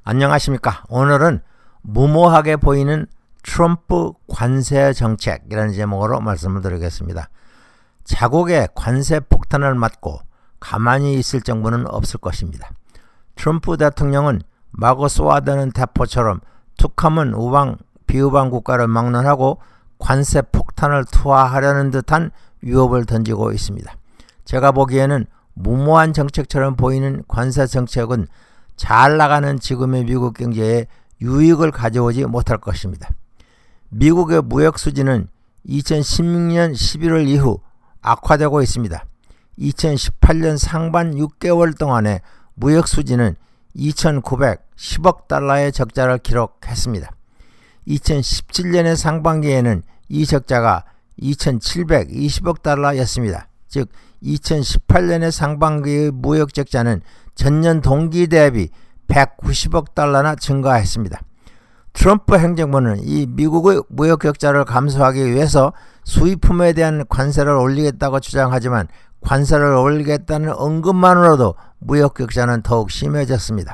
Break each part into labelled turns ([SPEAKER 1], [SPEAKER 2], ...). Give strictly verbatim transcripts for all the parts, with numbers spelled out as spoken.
[SPEAKER 1] 안녕하십니까. 오늘은 무모하게 보이는 트럼프 관세 정책이라는 제목으로 말씀을 드리겠습니다. 자국의 관세 폭탄을 맞고 가만히 있을 정부는 없을 것입니다. 트럼프 대통령은 마구 쏘아대는 대포처럼 툭하면 우방 비우방 국가를 막론하고 관세 폭탄을 투하하려는 듯한 위협을 던지고 있습니다. 제가 보기에는 무모한 정책처럼 보이는 관세 정책은 잘 나가는 지금의 미국 경제에 유익을 가져오지 못할 것입니다. 미국의 무역 수지는 이천십육 년 십일월 이후 악화되고 있습니다. 이천십팔 년 상반 육 개월 동안의 무역 수지는 이천구백십억 달러의 적자를 기록했습니다. 이천십칠 년의 상반기에는 이 적자가 이천칠백이십억 달러였습니다. 즉 이천십팔 년의 상반기의 무역 적자는 전년 동기 대비 백구십억 달러나 증가했습니다. 트럼프 행정부는 이 미국의 무역 적자를 감소하기 위해서 수입품에 대한 관세를 올리겠다고 주장하지만 관세를 올리겠다는 언급만으로도 무역 적자는 더욱 심해졌습니다.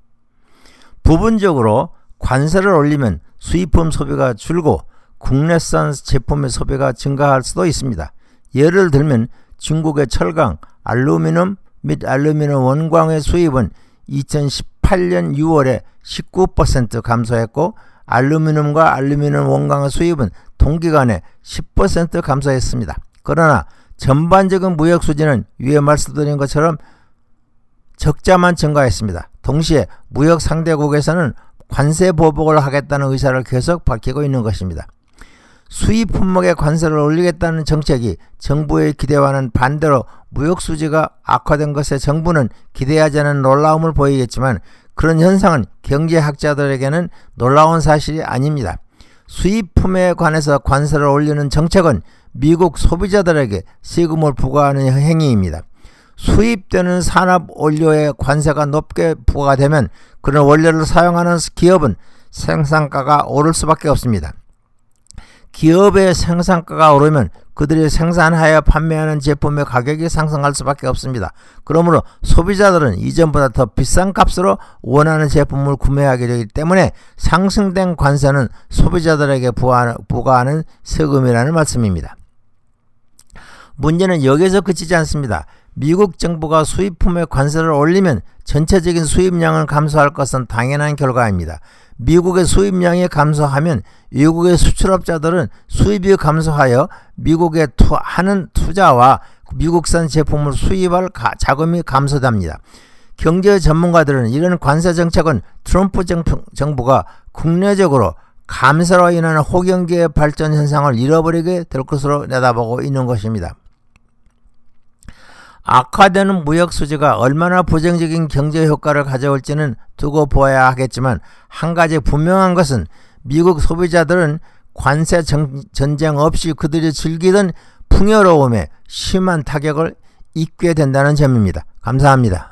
[SPEAKER 1] 부분적으로 관세를 올리면 수입품 소비가 줄고 국내산 제품의 소비가 증가할 수도 있습니다. 예를 들면 중국의 철강, 알루미늄 및 알루미늄 원광의 수입은 이천십팔 년 유월에 십구 퍼센트 감소했고 알루미늄과 알루미늄 원광의 수입은 동기간에 십 퍼센트 감소했습니다. 그러나 전반적인 무역 수지는 위에 말씀드린 것처럼 적자만 증가했습니다. 동시에 무역 상대국에서는 관세 보복을 하겠다는 의사를 계속 밝히고 있는 것입니다. 수입 품목의 관세를 올리겠다는 정책이 정부의 기대와는 반대로 무역 수지가 악화된 것에 정부는 기대하지 않은 놀라움을 보이겠지만 그런 현상은 경제학자들에게는 놀라운 사실이 아닙니다. 수입품에 관해서 관세를 올리는 정책은 미국 소비자들에게 세금을 부과하는 행위입니다. 수입되는 산업 원료의 관세가 높게 부과되면 그런 원료를 사용하는 기업은 생산가가 오를 수밖에 없습니다. 기업의 생산가가 오르면 그들이 생산하여 판매하는 제품의 가격이 상승할 수밖에 없습니다. 그러므로 소비자들은 이전보다 더 비싼 값으로 원하는 제품을 구매하게 되기 때문에 상승된 관세는 소비자들에게 부과하는 세금이라는 말씀입니다. 문제는 여기서 그치지 않습니다. 미국 정부가 수입품의 관세를 올리면 전체적인 수입량은 감소할 것은 당연한 결과입니다. 미국의 수입량이 감소하면 외국의 수출업자들은 수입이 감소하여 미국에 투, 하는 투자와 미국산 제품을 수입할 가, 자금이 감소됩니다. 경제 전문가들은 이런 관세 정책은 트럼프 정부, 정부가 국내적으로 감세로 인한 호경기의 발전 현상을 잃어버리게 될 것으로 내다보고 있는 것입니다. 악화되는 무역 수지가 얼마나 부정적인 경제 효과를 가져올지는 두고 보아야 하겠지만 한 가지 분명한 것은 미국 소비자들은 관세 정, 전쟁 없이 그들이 즐기던 풍요로움에 심한 타격을 입게 된다는 점입니다. 감사합니다.